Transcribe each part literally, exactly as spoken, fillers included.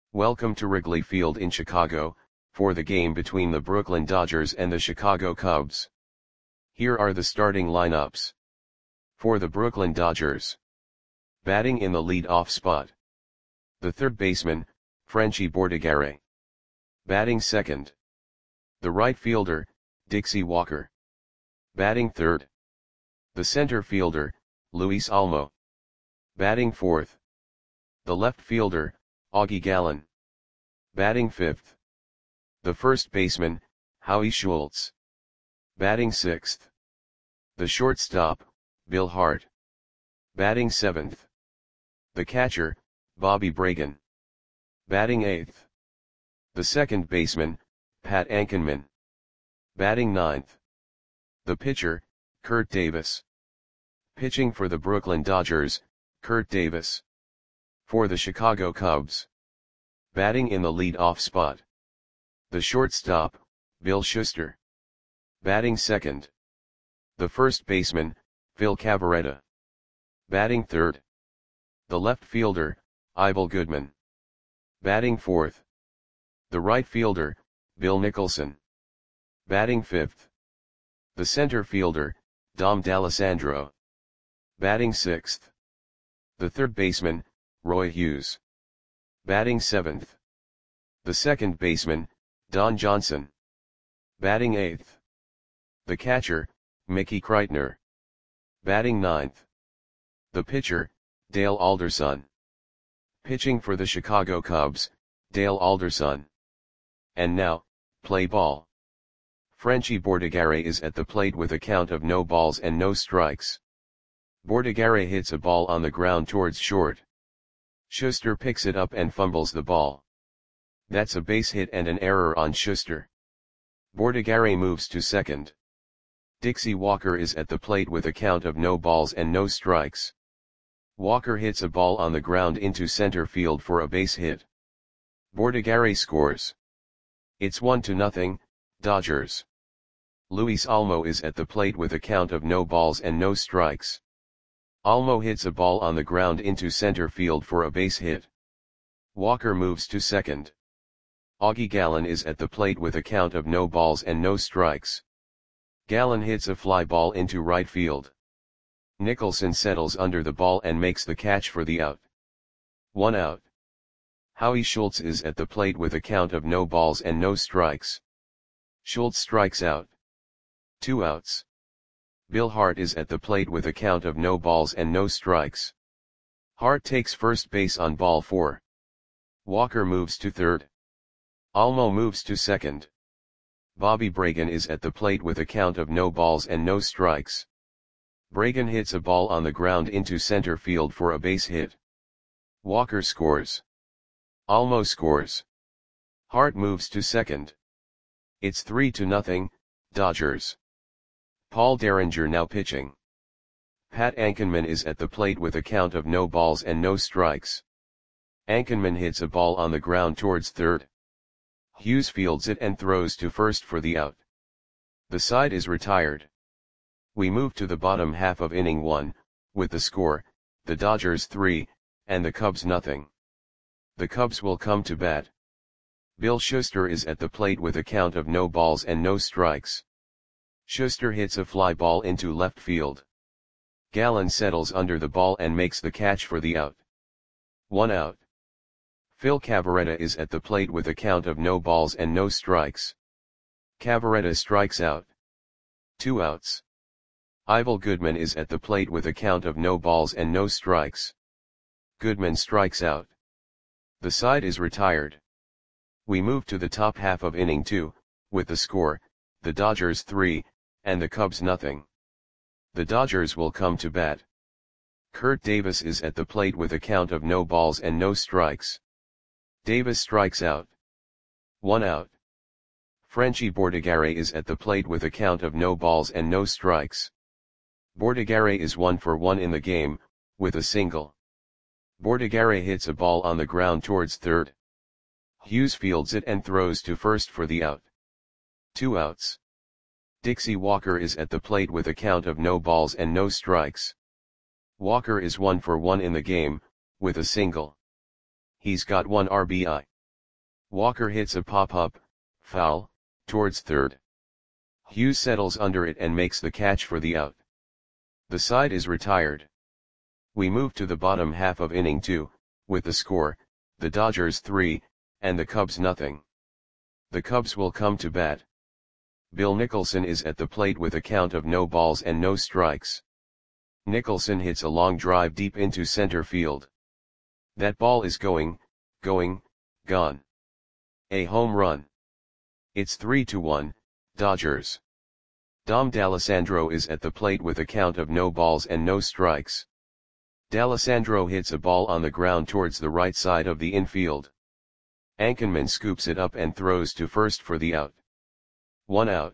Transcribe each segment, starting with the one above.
Welcome to Wrigley Field in Chicago, for the game between the Brooklyn Dodgers and the Chicago Cubs. Here are the starting lineups. For the Brooklyn Dodgers. Batting in the lead-off spot. The third baseman, Frenchie Bordigare. Batting second. The right fielder, Dixie Walker. Batting third. The center fielder, Luis Almo. Batting fourth. The left fielder, Augie Gallen. Batting fifth. The first baseman, Howie Schultz. Batting sixth. The shortstop, Bill Hart. Batting seventh. The catcher, Bobby Bragan. Batting eighth. The second baseman, Pat Ankenman. Batting ninth. The pitcher, Kurt Davis. Pitching for the Brooklyn Dodgers, Kurt Davis. For the Chicago Cubs. Batting in the lead-off spot. The shortstop, Bill Schuster. Batting second. The first baseman, Phil Cavarretta. Batting third. The left fielder, Ivel Goodman. Batting fourth. The right fielder, Bill Nicholson. Batting fifth. The center fielder, Dom D'Alessandro. Batting sixth. The third baseman, Roy Hughes. Batting seventh. The second baseman, Don Johnson. Batting eighth. The catcher, Mickey Kreitner. Batting ninth. The pitcher, Dale Alderson. Pitching for the Chicago Cubs, Dale Alderson. And now, play ball. Frenchie Bordigare is at the plate with a count of no balls and no strikes. Bordigare hits a ball on the ground towards short. Schuster picks it up and fumbles the ball. That's a base hit and an error on Schuster. Bordigare moves to second. Dixie Walker is at the plate with a count of no balls and no strikes. Walker hits a ball on the ground into center field for a base hit. Bordigare scores. It's one to nothing, Dodgers. Luis Almo is at the plate with a count of no balls and no strikes. Almo hits a ball on the ground into center field for a base hit. Walker moves to second. Augie Gallen is at the plate with a count of no balls and no strikes. Gallen hits a fly ball into right field. Nicholson settles under the ball and makes the catch for the out. One out. Howie Schultz is at the plate with a count of no balls and no strikes. Schultz strikes out. Two outs. Bill Hart is at the plate with a count of no balls and no strikes. Hart takes first base on ball four. Walker moves to third. Almo moves to second. Bobby Bragan is at the plate with a count of no balls and no strikes. Bragan hits a ball on the ground into center field for a base hit. Walker scores. Almo scores. Hart moves to second. It's three to nothing, Dodgers. Paul Derringer now pitching. Pat Ankenman is at the plate with a count of no balls and no strikes. Ankenman hits a ball on the ground towards third. Hughes fields it and throws to first for the out. The side is retired. We move to the bottom half of inning one, with the score, the Dodgers three, and the Cubs nothing. The Cubs will come to bat. Bill Schuster is at the plate with a count of no balls and no strikes. Schuster hits a fly ball into left field. Gallen settles under the ball and makes the catch for the out. One out. Phil Cavarretta is at the plate with a count of no balls and no strikes. Cavarretta strikes out. Two outs. Ivel Goodman is at the plate with a count of no balls and no strikes. Goodman strikes out. The side is retired. We move to the top half of inning two, with the score, the Dodgers three, and the Cubs nothing. The Dodgers will come to bat. Kurt Davis is at the plate with a count of no balls and no strikes. Davis strikes out. One out. Frenchie Bordigare is at the plate with a count of no balls and no strikes. Bordigare is one for one in the game, with a single. Bordigare hits a ball on the ground towards third. Hughes fields it and throws to first for the out. Two outs. Dixie Walker is at the plate with a count of no balls and no strikes. Walker is one for one in the game, with a single. He's got one R B I. Walker hits a pop-up, foul, towards third. Hughes settles under it and makes the catch for the out. The side is retired. We move to the bottom half of inning two, with the score, the Dodgers three, and the Cubs nothing. The Cubs will come to bat. Bill Nicholson is at the plate with a count of no balls and no strikes. Nicholson hits a long drive deep into center field. That ball is going, going, gone. A home run. It's three to one, Dodgers. Dom D'Alessandro is at the plate with a count of no balls and no strikes. D'Alessandro hits a ball on the ground towards the right side of the infield. Ankenman scoops it up and throws to first for the out. One out.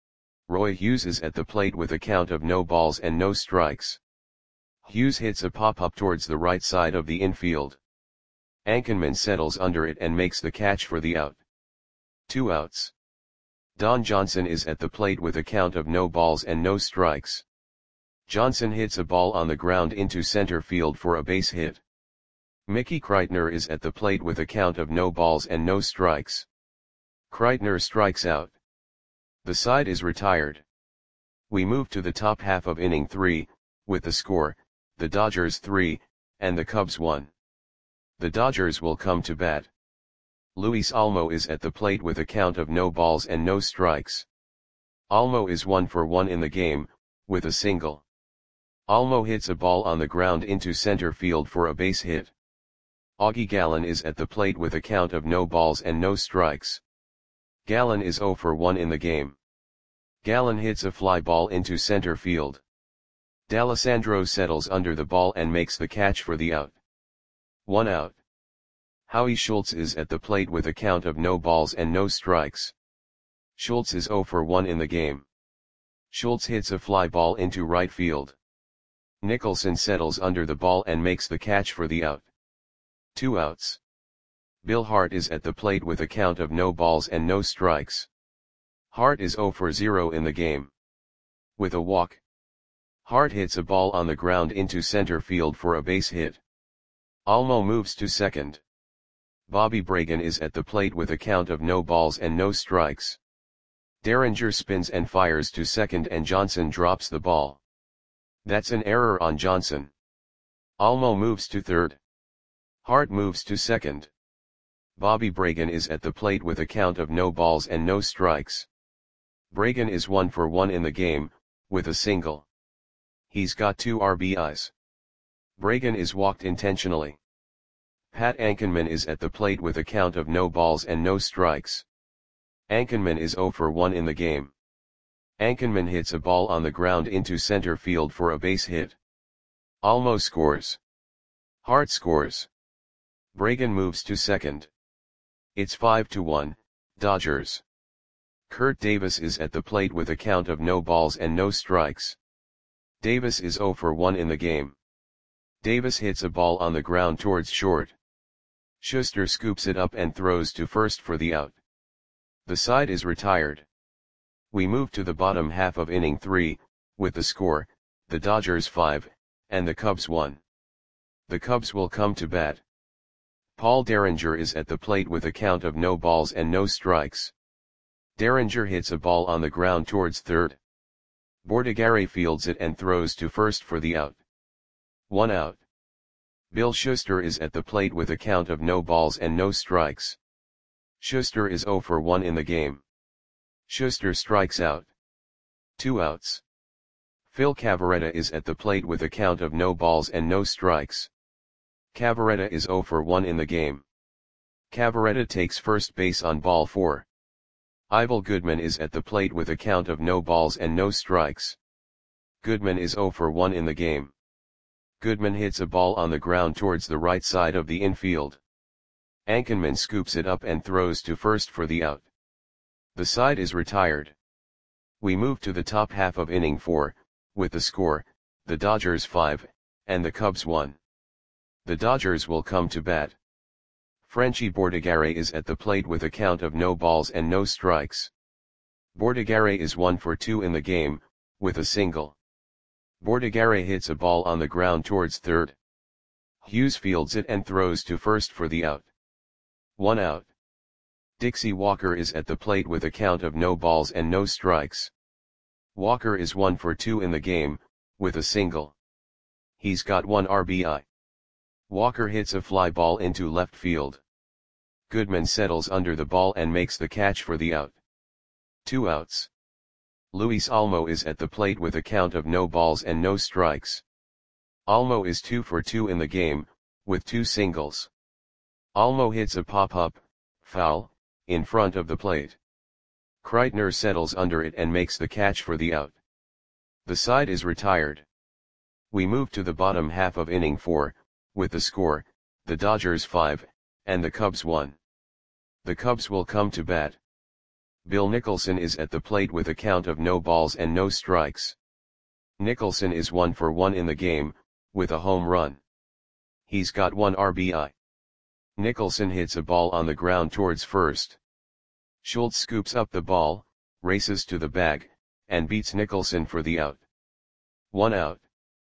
Roy Hughes is at the plate with a count of no balls and no strikes. Hughes hits a pop-up towards the right side of the infield. Ankenman settles under it and makes the catch for the out. Two outs. Don Johnson is at the plate with a count of no balls and no strikes. Johnson hits a ball on the ground into center field for a base hit. Mickey Kreitner is at the plate with a count of no balls and no strikes. Kreitner strikes out. The side is retired. We move to the top half of inning three, with the score, the Dodgers three, and the Cubs one. The Dodgers will come to bat. Luis Almo is at the plate with a count of no balls and no strikes. Almo is one for one in the game, with a single. Almo hits a ball on the ground into center field for a base hit. Augie Gallen is at the plate with a count of no balls and no strikes. Gallen is zero for one in the game. Gallen hits a fly ball into center field. D'Alessandro settles under the ball and makes the catch for the out. One out. Howie Schultz is at the plate with a count of no balls and no strikes. Schultz is zero for one in the game. Schultz hits a fly ball into right field. Nicholson settles under the ball and makes the catch for the out. Two outs. Bill Hart is at the plate with a count of no balls and no strikes. Hart is zero for zero in the game. With a walk. Hart hits a ball on the ground into center field for a base hit. Almo moves to second. Bobby Bragan is at the plate with a count of no balls and no strikes. Derringer spins and fires to second and Johnson drops the ball. That's an error on Johnson. Almo moves to third. Hart moves to second. Bobby Bragan is at the plate with a count of no balls and no strikes. Bragan is one for one in the game, with a single. He's got two R B Is. Bragan is walked intentionally. Pat Ankenman is at the plate with a count of no balls and no strikes. Ankenman is zero for one in the game. Ankenman hits a ball on the ground into center field for a base hit. Almo scores. Hart scores. Bragan moves to second. It's five to one, Dodgers. Kurt Davis is at the plate with a count of no balls and no strikes. Davis is zero for one in the game. Davis hits a ball on the ground towards short. Schuster scoops it up and throws to first for the out. The side is retired. We move to the bottom half of inning three, with the score, the Dodgers five, and the Cubs one. The Cubs will come to bat. Paul Derringer is at the plate with a count of no balls and no strikes. Derringer hits a ball on the ground towards third. Bordigare fields it and throws to first for the out. One out. Bill Schuster is at the plate with a count of no balls and no strikes. Schuster is zero for one in the game. Schuster strikes out. Two outs. Phil Cavarretta is at the plate with a count of no balls and no strikes. Cavarretta is zero for one in the game. Cavarretta takes first base on ball four. Ivel Goodman is at the plate with a count of no balls and no strikes. Goodman is zero for one in the game. Goodman hits a ball on the ground towards the right side of the infield. Ankenman scoops it up and throws to first for the out. The side is retired. We move to the top half of inning four, with the score, the Dodgers five, and the Cubs one. The Dodgers will come to bat. Frenchie Bordigare is at the plate with a count of no balls and no strikes. Bordigare is one for two in the game, with a single. Bordigare hits a ball on the ground towards third. Hughes fields it and throws to first for the out. One out. Dixie Walker is at the plate with a count of no balls and no strikes. Walker is one for two in the game, with a single. He's got one R B I. Walker hits a fly ball into left field. Goodman settles under the ball and makes the catch for the out. Two outs. Luis Olmo is at the plate with a count of no balls and no strikes. Olmo is two for two in the game, with two singles. Olmo hits a pop-up, foul, in front of the plate. Kreitner settles under it and makes the catch for the out. The side is retired. We move to the bottom half of inning four, with the score, the Dodgers five, and the Cubs one. The Cubs will come to bat. Bill Nicholson is at the plate with a count of no balls and no strikes. Nicholson is one for one in the game, with a home run. He's got one R B I. Nicholson hits a ball on the ground towards first. Schultz scoops up the ball, races to the bag, and beats Nicholson for the out. One out.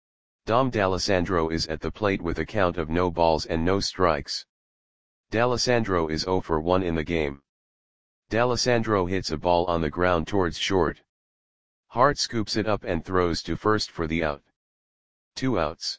Dom D'Alessandro is at the plate with a count of no balls and no strikes. D'Alessandro is zero for one in the game. D'Alessandro hits a ball on the ground towards short. Hart scoops it up and throws to first for the out. Two outs.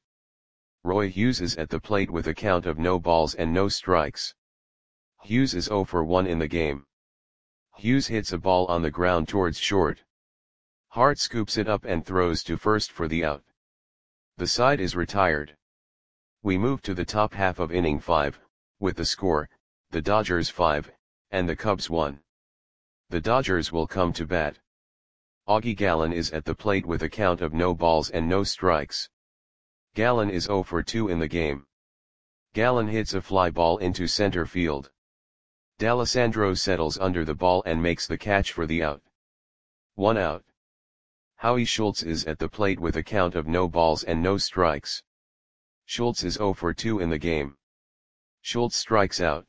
Roy Hughes is at the plate with a count of no balls and no strikes. Hughes is zero for one in the game. Hughes hits a ball on the ground towards short. Hart scoops it up and throws to first for the out. The side is retired. We move to the top half of inning five, with the score, the Dodgers five, and the Cubs one. The Dodgers will come to bat. Augie Gallen is at the plate with a count of no balls and no strikes. Gallen is zero for two in the game. Gallen hits a fly ball into center field. D'Alessandro settles under the ball and makes the catch for the out. One out. Howie Schultz is at the plate with a count of no balls and no strikes. Schultz is zero for two in the game. Schultz strikes out.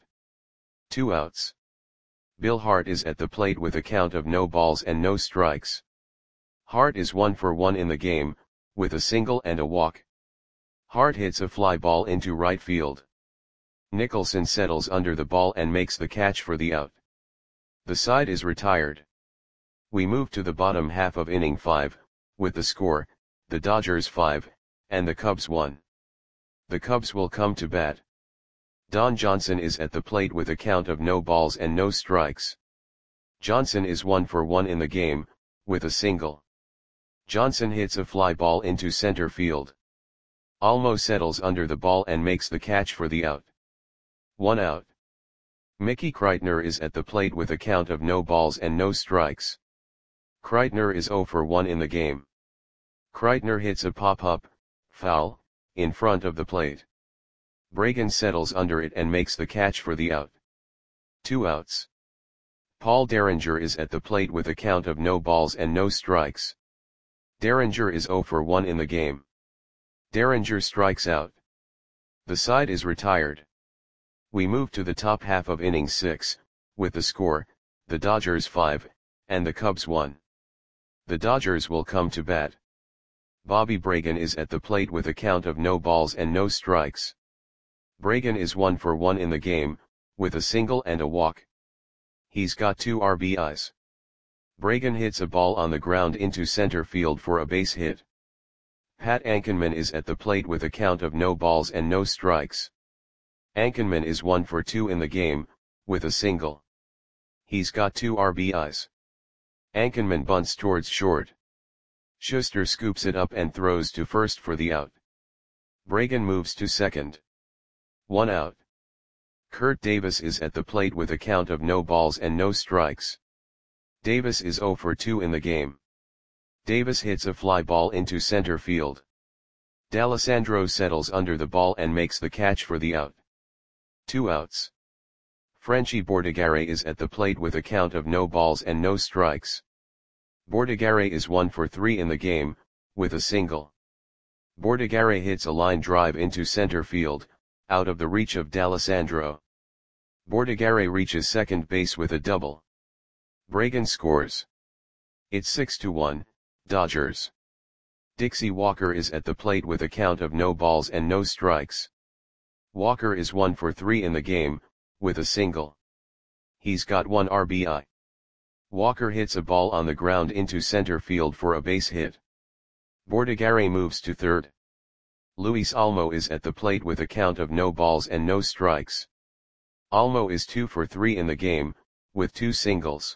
Two outs. Bill Hart is at the plate with a count of no balls and no strikes. Hart is one for one in the game, with a single and a walk. Hart hits a fly ball into right field. Nicholson settles under the ball and makes the catch for the out. The side is retired. We move to the bottom half of inning five, with the score, the Dodgers five, and the Cubs one. The Cubs will come to bat. Don Johnson is at the plate with a count of no balls and no strikes. Johnson is one for one in the game, with a single. Johnson hits a fly ball into center field. Olmo settles under the ball and makes the catch for the out. One out. Mickey Kreitner is at the plate with a count of no balls and no strikes. Kreitner is zero for one in the game. Kreitner hits a pop-up, foul, in front of the plate. Bragan settles under it and makes the catch for the out. Two outs. Paul Derringer is at the plate with a count of no balls and no strikes. Derringer is zero for one in the game. Derringer strikes out. The side is retired. We move to the top half of inning six, with the score, the Dodgers five, and the Cubs one. The Dodgers will come to bat. Bobby Bragan is at the plate with a count of no balls and no strikes. Bragan is one for one in the game, with a single and a walk. He's got two R B Is. Bragan hits a ball on the ground into center field for a base hit. Pat Ankenman is at the plate with a count of no balls and no strikes. Ankenman is one for two in the game, with a single. He's got two R B Is. Ankenman bunts towards short. Schuster scoops it up and throws to first for the out. Bragan moves to second. One out. Kurt Davis is at the plate with a count of no balls and no strikes. Davis is zero for two in the game. Davis hits a fly ball into center field. D'Alessandro settles under the ball and makes the catch for the out. Two outs. Frenchie Bordigare is at the plate with a count of no balls and no strikes. Bordigare is one for three in the game, with a single. Bordigare hits a line drive into center field, out of the reach of D'Alessandro. Bordigare reaches second base with a double. Bragan scores. It's six to one, Dodgers. Dixie Walker is at the plate with a count of no balls and no strikes. Walker is one for three in the game, with a single. He's got one R B I. Walker hits a ball on the ground into center field for a base hit. Bordigare moves to third. Luis Olmo is at the plate with a count of no balls and no strikes. Olmo is two for three in the game, with two singles.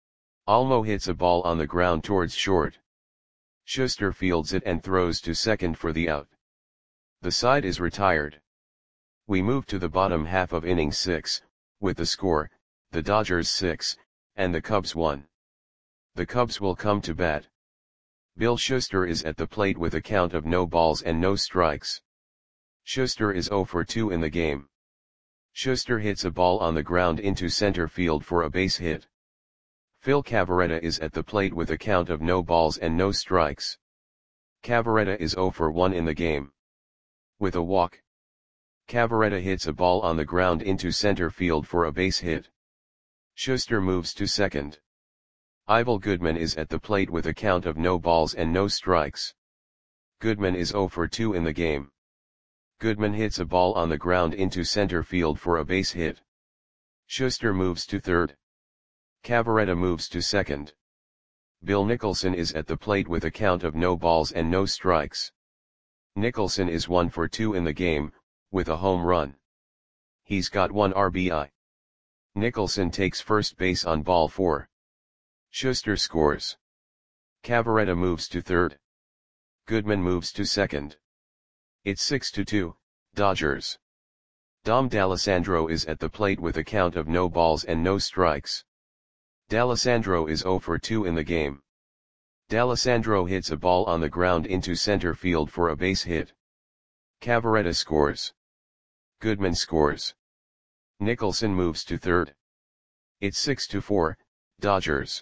Olmo hits a ball on the ground towards short. Schuster fields it and throws to second for the out. The side is retired. We move to the bottom half of inning six, with the score, the Dodgers six, and the Cubs one. The Cubs will come to bat. Bill Schuster is at the plate with a count of no balls and no strikes. Schuster is zero for two in the game. Schuster hits a ball on the ground into center field for a base hit. Phil Cavarretta is at the plate with a count of no balls and no strikes. Cavarretta is zero for one in the game. With a walk, Cavarretta hits a ball on the ground into center field for a base hit. Schuster moves to second. Ivel Goodman is at the plate with a count of no balls and no strikes. Goodman is zero for two in the game. Goodman hits a ball on the ground into center field for a base hit. Schuster moves to third. Cavarretta moves to second. Bill Nicholson is at the plate with a count of no balls and no strikes. Nicholson is one for two in the game, with a home run. He's got one R B I. Nicholson takes first base on ball four. Schuster scores. Cavarretta moves to third. Goodman moves to second. It's six to two, Dodgers. Dom D'Alessandro is at the plate with a count of no balls and no strikes. D'Alessandro is zero for two in the game. D'Alessandro hits a ball on the ground into center field for a base hit. Cavarretta scores. Goodman scores. Nicholson moves to third. It's six to four, Dodgers.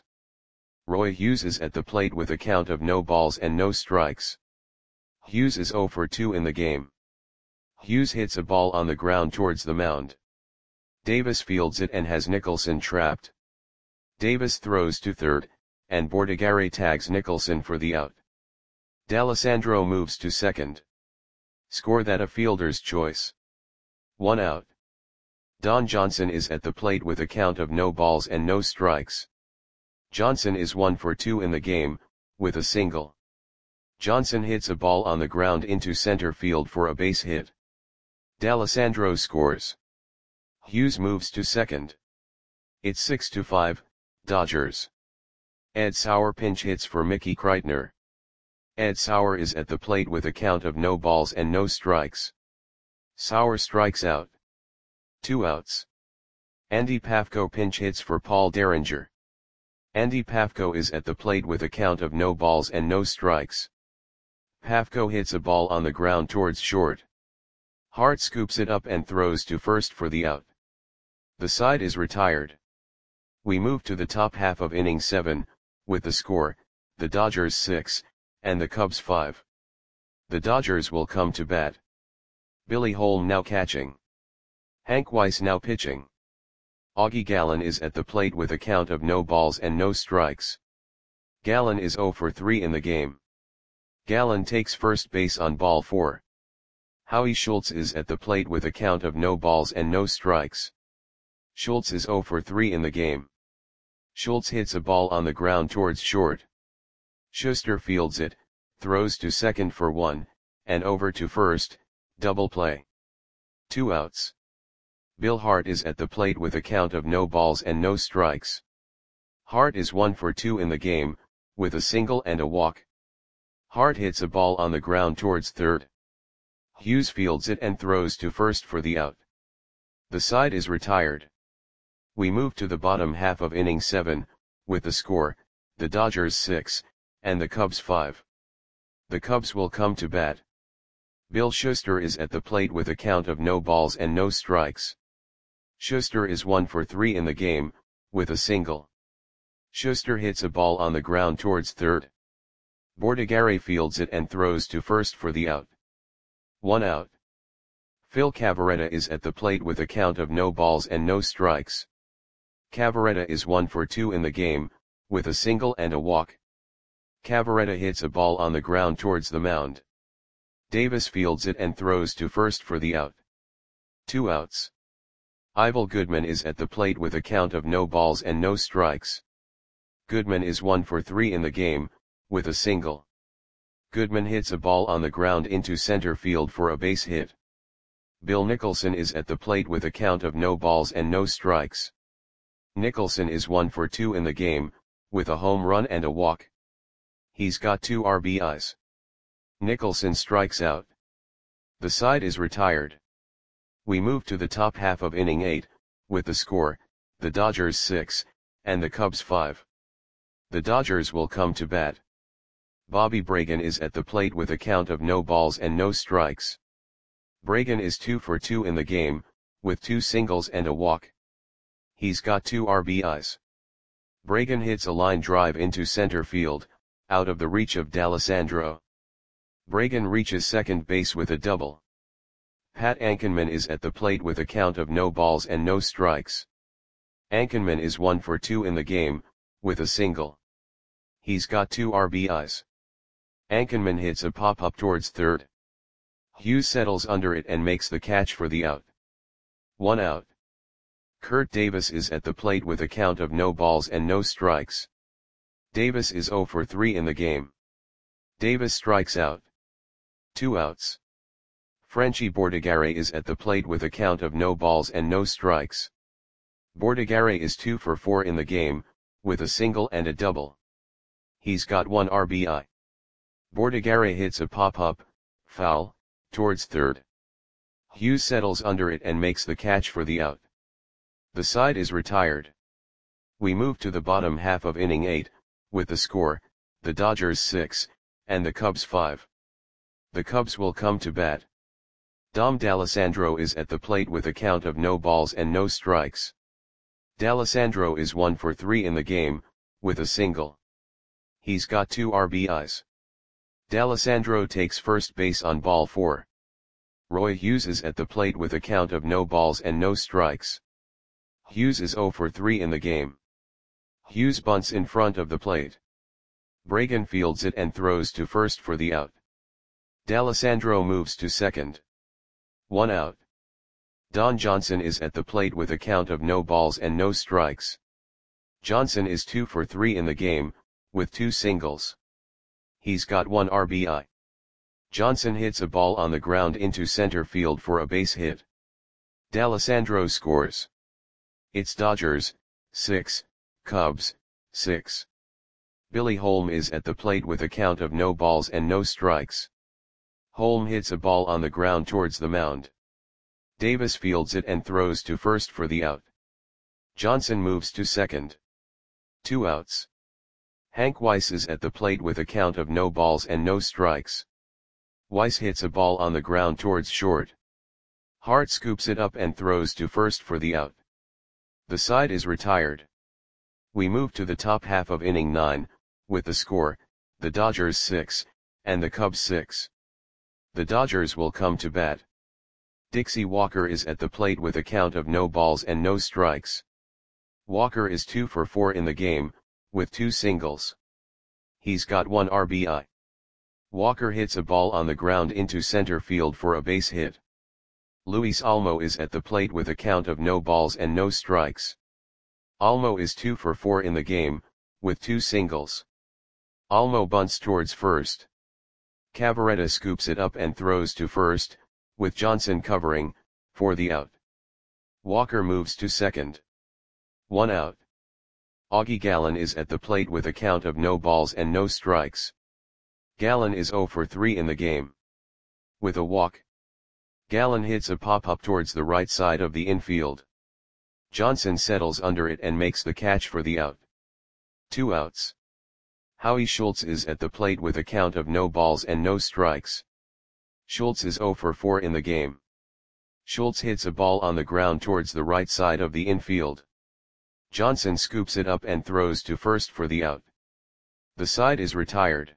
Roy Hughes is at the plate with a count of no balls and no strikes. Hughes is zero for two in the game. Hughes hits a ball on the ground towards the mound. Davis fields it and has Nicholson trapped. Davis throws to third, and Bordigare tags Nicholson for the out. D'Alessandro moves to second. Score that a fielder's choice. One out. Don Johnson is at the plate with a count of no balls and no strikes. Johnson is one for two in the game, with a single. Johnson hits a ball on the ground into center field for a base hit. D'Alessandro scores. Hughes moves to second. It's six to five, Dodgers. Ed Sauer pinch hits for Mickey Kreitner. Ed Sauer is at the plate with a count of no balls and no strikes. Sauer strikes out. Two outs. Andy Pafko pinch hits for Paul Derringer. Andy Pafko is at the plate with a count of no balls and no strikes. Pafko hits a ball on the ground towards short. Hart scoops it up and throws to first for the out. The side is retired. We move to the top half of inning seven, with the score, the Dodgers six, and the Cubs five. The Dodgers will come to bat. Billy Holm now catching. Hank Weiss now pitching. Augie Gallen is at the plate with a count of no balls and no strikes. Gallen is zero for three in the game. Gallen takes first base on ball four. Howie Schultz is at the plate with a count of no balls and no strikes. Schultz is zero for three in the game. Schultz hits a ball on the ground towards short. Schuster fields it, throws to second for one, and over to first, double play. Two outs. Bill Hart is at the plate with a count of no balls and no strikes. Hart is one for two in the game, with a single and a walk. Hart hits a ball on the ground towards third. Hughes fields it and throws to first for the out. The side is retired. We move to the bottom half of inning seven, with the score, the Dodgers six, and the Cubs five. The Cubs will come to bat. Bill Schuster is at the plate with a count of no balls and no strikes. Schuster is one for three in the game, with a single. Schuster hits a ball on the ground towards third. Bordigare fields it and throws to first for the out. One out. Phil Cavarretta is at the plate with a count of no balls and no strikes. Cavarretta is one for two in the game, with a single and a walk. Cavarretta hits a ball on the ground towards the mound. Davis fields it and throws to first for the out. Two outs. Ivel Goodman is at the plate with a count of no balls and no strikes. Goodman is one for three in the game, with a single. Goodman hits a ball on the ground into center field for a base hit. Bill Nicholson is at the plate with a count of no balls and no strikes. Nicholson is one for two in the game, with a home run and a walk. He's got two R B Is. Nicholson strikes out. The side is retired. We move to the top half of inning eight, with the score, the Dodgers six, and the Cubs five. The Dodgers will come to bat. Bobby Bragan is at the plate with a count of no balls and no strikes. Bragan is two for two in the game, with two singles and a walk. He's got two R B Is. Bragan hits a line drive into center field, out of the reach of D'Alessandro. Bragan reaches second base with a double. Pat Ankenman is at the plate with a count of no balls and no strikes. Ankenman is one for two in the game, with a single. He's got two R B Is. Ankenman hits a pop-up towards third. Hughes settles under it and makes the catch for the out. One out. Kurt Davis is at the plate with a count of no balls and no strikes. Davis is zero for three in the game. Davis strikes out. Two outs. Frenchie Bordigare is at the plate with a count of no balls and no strikes. Bordigare is two for four in the game, with a single and a double. He's got one R B I. Bordigare hits a pop-up, foul, towards third. Hughes settles under it and makes the catch for the out. The side is retired. We move to the bottom half of inning eight, with the score, the Dodgers six, and the Cubs five. The Cubs will come to bat. Dom D'Alessandro is at the plate with a count of no balls and no strikes. D'Alessandro is one for three in the game, with a single. He's got two R B Is. D'Alessandro takes first base on ball four. Roy Hughes is at the plate with a count of no balls and no strikes. Hughes is zero for three in the game. Hughes bunts in front of the plate. Bragan fields it and throws to first for the out. D'Alessandro moves to second. One out. Don Johnson is at the plate with a count of no balls and no strikes. Johnson is two for three in the game, with two singles. He's got one R B I. Johnson hits a ball on the ground into center field for a base hit. D'Alessandro scores. It's Dodgers, six, Cubs, six. Billy Holm is at the plate with a count of no balls and no strikes. Holm hits a ball on the ground towards the mound. Davis fields it and throws to first for the out. Johnson moves to second. Two outs. Hank Weiss is at the plate with a count of no balls and no strikes. Weiss hits a ball on the ground towards short. Hart scoops it up and throws to first for the out. The side is retired. We move to the top half of inning nine, with the score, the Dodgers six, and the Cubs six. The Dodgers will come to bat. Dixie Walker is at the plate with a count of no balls and no strikes. Walker is two for four in the game, with two singles. He's got one R B I. Walker hits a ball on the ground into center field for a base hit. Luis Almo is at the plate with a count of no balls and no strikes. Almo is two for four in the game, with two singles. Almo bunts towards first. Cavaretta scoops it up and throws to first, with Johnson covering, for the out. Walker moves to second. One out. Augie Gallen is at the plate with a count of no balls and no strikes. Gallen is zero for three in the game. With a walk. Gallen hits a pop-up towards the right side of the infield. Johnson settles under it and makes the catch for the out. Two outs. Howie Schultz is at the plate with a count of no balls and no strikes. Schultz is zero for four in the game. Schultz hits a ball on the ground towards the right side of the infield. Johnson scoops it up and throws to first for the out. The side is retired.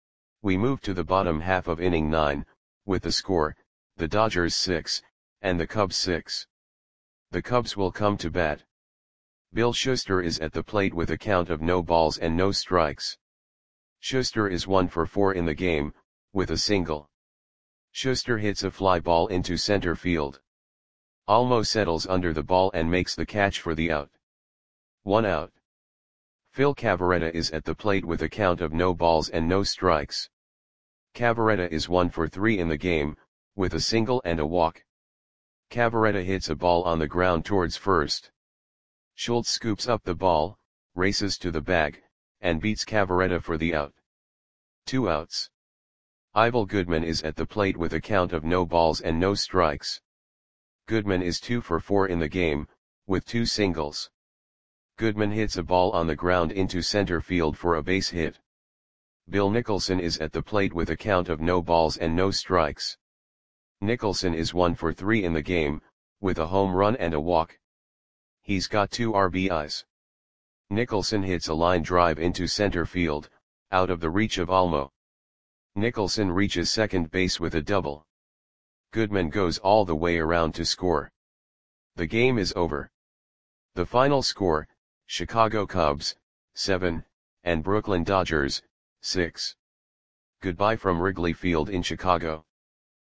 We move to the bottom half of inning nine, with the score, the Dodgers six, and the Cubs six. The Cubs will come to bat. Bill Schuster is at the plate with a count of no balls and no strikes. Schuster is one for four in the game, with a single. Schuster hits a fly ball into center field. Almo settles under the ball and makes the catch for the out. One out. Phil Cavarretta is at the plate with a count of no balls and no strikes. Cavarretta is one for three in the game, with a single and a walk. Cavarretta hits a ball on the ground towards first. Schultz scoops up the ball, races to the bag, and beats Cavarretta for the out. Two outs. Ivel Goodman is at the plate with a count of no balls and no strikes. Goodman is two for four in the game, with two singles. Goodman hits a ball on the ground into center field for a base hit. Bill Nicholson is at the plate with a count of no balls and no strikes. Nicholson is one for three in the game, with a home run and a walk. He's got two R B Is. Nicholson hits a line drive into center field, out of the reach of Almo. Nicholson reaches second base with a double. Goodman goes all the way around to score. The game is over. The final score, Chicago Cubs, seven, and Brooklyn Dodgers, six. Goodbye from Wrigley Field in Chicago.